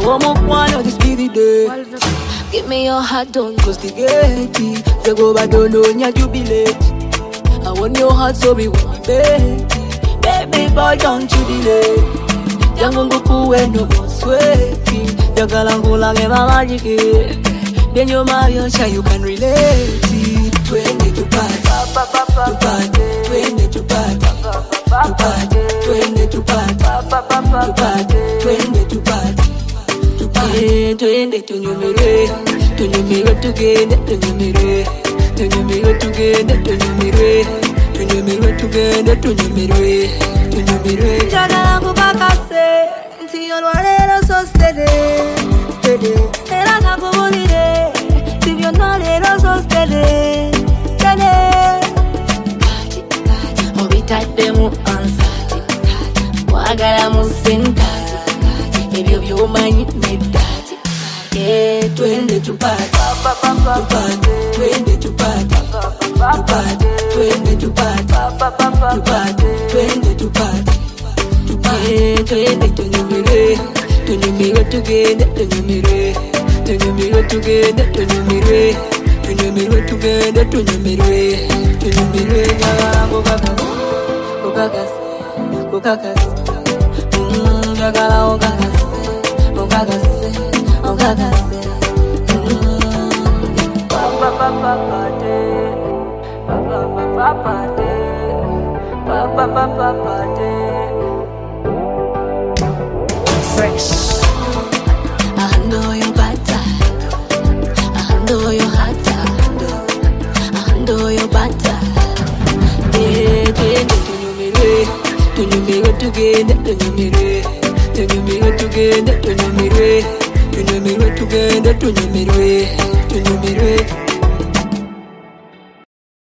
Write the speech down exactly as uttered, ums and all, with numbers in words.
Omukwano this be the day. Give me your heart, don't go. Cause the gate, they go by don't know nya jubilate. I want your heart so we want me baby. Baby boy don't you delay. Yangungu kuwe no more sweaty. Yagalangu lange mamajiki. Then you marry your child you can relate. Twende to party, to party, twende to party, to party, twende to party, to party, twende to party. Twende tunyumire, tunyumire tugende, tunyumire, tunyumire tugende, tunyumire, tunyumire tugende, tunyumire, tunyumire. Njagala nkukakase nti olwaleero so steady, steady. Era kakubulire nti byonna leero so steady, steady. Obitaddemu ansati, wagala mu sentati, ebyo by'omanyi nedda. Twende to party, to party, twende to party, to party, twende to party, to party, twende to party, to party, twende tunyumire, tunyumire tugende, tunyumire, tunyumire tugende, tunyumire, tunyumire tugende, tunyumire, tunyumire. Njagala nkukakase, nkukakase, nkukakase, njagala nkukakase, nkukakase, nkukakase. Fresh. I know your butter. I know your heart. I know your butter. Yeah, twende tunyumire, tunyumire tugende, tunyumire, tunyumire tugende, tunyumire, tunyumire tugende, tunyumire, tunyumire.